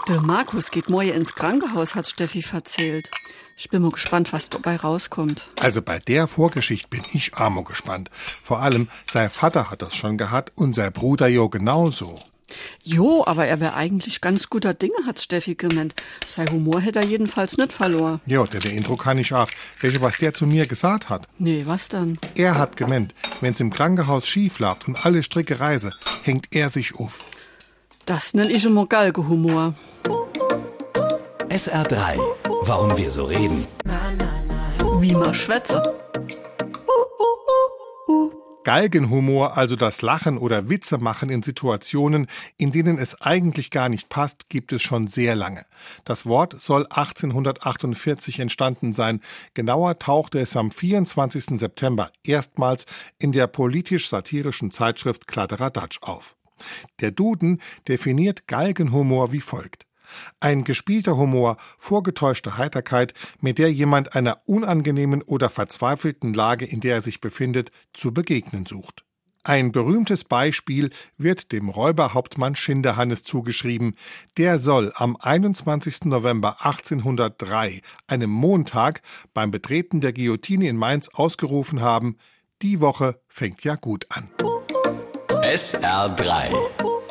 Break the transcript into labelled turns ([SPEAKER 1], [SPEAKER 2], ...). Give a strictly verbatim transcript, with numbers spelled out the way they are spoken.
[SPEAKER 1] Der Markus geht morgen ins Krankenhaus, hat Steffi erzählt. Ich bin mal gespannt, was dabei rauskommt.
[SPEAKER 2] Also bei der Vorgeschichte bin ich auch mal gespannt. Vor allem, sein Vater hat das schon gehabt und sein Bruder jo genauso.
[SPEAKER 1] Jo, aber er wäre eigentlich ganz guter Dinge, hat Steffi gemeint. Sein Humor hätte er jedenfalls nicht verloren.
[SPEAKER 2] Jo, der, der Intro kann ich auch. Welche, was der zu mir gesagt hat?
[SPEAKER 1] Nee, was dann?
[SPEAKER 2] Er hat gemeint, wenn's im Krankenhaus schief läuft und alle Stricke reise, hängt er sich auf.
[SPEAKER 1] Das nenn ich immer Galgenhumor.
[SPEAKER 3] S R drei. Warum wir so reden.
[SPEAKER 1] Wie man schwätze.
[SPEAKER 2] Galgenhumor, also das Lachen oder Witze machen in Situationen, in denen es eigentlich gar nicht passt, gibt es schon sehr lange. Das Wort soll achtzehnhundertachtundvierzig entstanden sein. Genauer tauchte es am vierundzwanzigsten September erstmals in der politisch-satirischen Zeitschrift Kladderadatsch auf. Der Duden definiert Galgenhumor wie folgt: Ein gespielter Humor, vorgetäuschte Heiterkeit, mit der jemand einer unangenehmen oder verzweifelten Lage, in der er sich befindet, zu begegnen sucht. Ein berühmtes Beispiel wird dem Räuberhauptmann Schinderhannes zugeschrieben. Der soll am einundzwanzigsten November achtzehnhundertdrei, einem Montag, beim Betreten der Guillotine in Mainz ausgerufen haben: Die Woche fängt ja gut an.
[SPEAKER 3] S R drei.